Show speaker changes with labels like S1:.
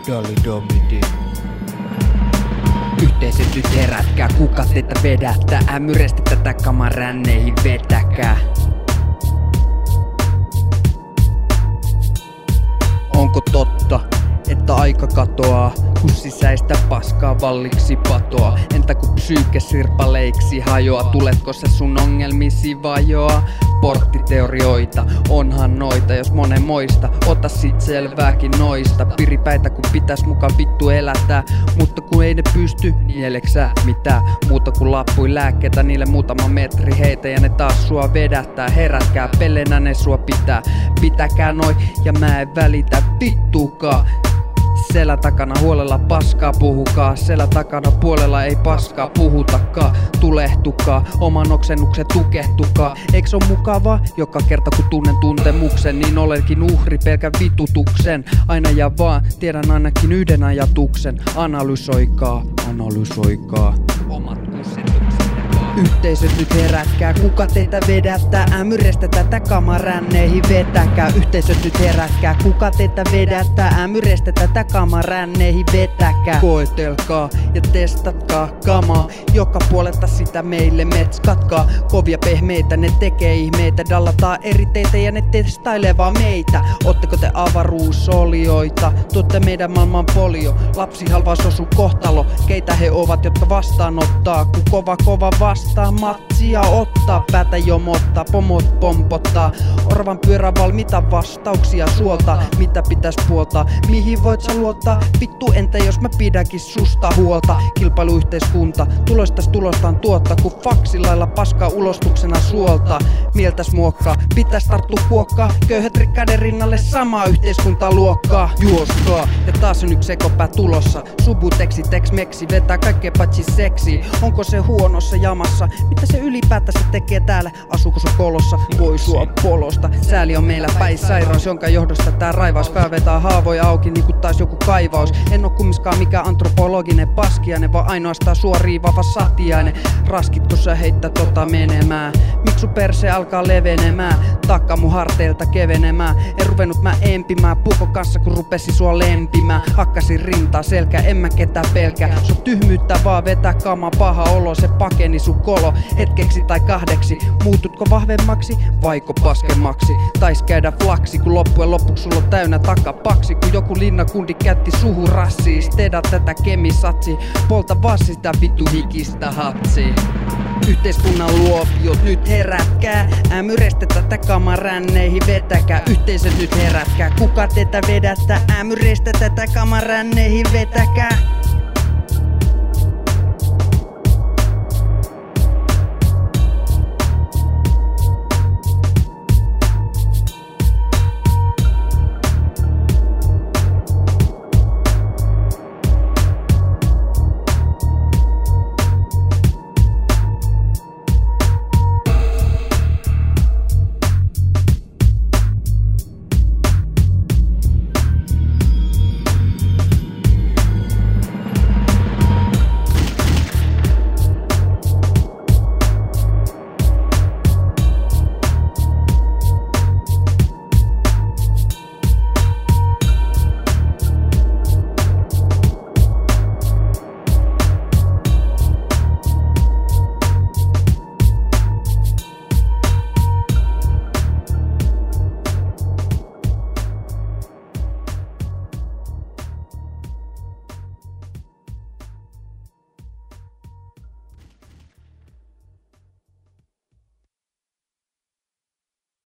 S1: Dalidomidi. Yhteisöt nyt herätkää, kuka teitä vedättää? Ämyrestä tätä kamaa ränneihin vetäkää. Onko totta, että aika katoaa, kun sisäistä paskaa valliksi patoa? Entä kun psyyke sirpaleiksi hajoaa, tuletko se sun ongelmisi vajoa? Porttiteorioita, onhan noita, jos monen moista, ota sit selvääkin noista. Piripäitä kun pitäis mukaan vittu elätää, mutta kun ei ne pysty, nieleksää mitään muuta kuin lappui lääkkeitä, niille muutama metri heitä ja ne taas sua vedättää. Herätkää, pelenä ne sua pitää, pitäkää noi ja mä en välitä vittuukaan. Selän takana huolella paskaa puhukaa, selän takana puolella ei paskaa puhutakaan. Tulehtukaa, oman oksennuksen tukehtukaa. Eiks oo mukavaa? Joka kerta kun tunnen tuntemuksen, niin olenkin uhri pelkän vitutuksen. Aina ja vaan, tiedän ainakin yhden ajatuksen. Analysoikaa, analysoikaa omat kussitukset. Yhteisöt nyt herätkää, kuka teitä vedättää? Ämyrestä tätä kamaa ränneihin vetäkää. Yhteisöt nyt herätkää, kuka teitä vedättää? Ämyrestä tätä kamaa ränneihin vetäkää. Koetelkaa ja testatkaa kamaa, joka puolelta sitä meille metskatkaa. Kovia pehmeitä, ne tekee ihmeitä, dallataan eri teitä ja ne testailee vaan meitä. Ootteko te avaruusolioita? Tuotte meidän maailman polio. Lapsihalvaus on sun kohtalo. Keitä he ovat, jotka vastaanottaa, kun kova vastaa matsia ottaa, päätä jomottaa, pomot pompottaa. Orvan pyörä valmiita vastauksia suolta, mitä pitäis puolta, mihin voit sä luottaa? Vittu entä jos mä pidänkin susta huolta? Kilpailuyhteiskunta, tuloistas tulostaan tuottaa, kun faksilailla paskaa ulostuksena suolta. Mieltäs muokkaa, pitäis tarttua kuokkaa, köyhät rikkaiden rinnalle samaa yhteiskuntaluokkaa. Juoskaa, ja taas on yksi ekopää tulossa, subuteksi, tex-meksi, vetää kaikkea paitsi seksi. Onko se huonossa jamassa? Mitä se ylipäätänsä tekee täällä? Asuuko se kolossa? Voi sua polosta. Sääli on meillä päissairaus, jonka johdosta tää raivaus kaivetaan haavoja auki niinku taas joku kaivaus. En oo kummiskaan mikään antropologinen paskiainen, vaan ainoastaan suoriivava satiainen. Raskitko sä heittää menemään? Miksu perse alkaa levenemään? Takka mun harteilta kevenemään. En ruvennut mä empimään puko kanssa kun rupesi sua lempimään. Hakkasin rintaa selkää, en mä ketään pelkää. Se on tyhmyyttä vaan vetää kamaa, paha olo, se pakeni sun kolo. Hetkeksi tai kahdeksi, muututko vahvemmaksi vaiko paskemmaksi? Tais käydä flaksi, kun loppujen lopuksi sulla on täynnä takapaksi. Kun joku linnakundi käytti suhu rassiis, tehdä tätä kemisatsi, polta vaan sitä vittu hikistä hatsi. Yhteiskunnan luopiot nyt herätkää, ämyrestä tätä kamaa ränneihin vetäkää. Yhteisöt nyt herätkää, kuka teitä vedättää? Ämyrestä tätä kamaa ränneihin vetäkää.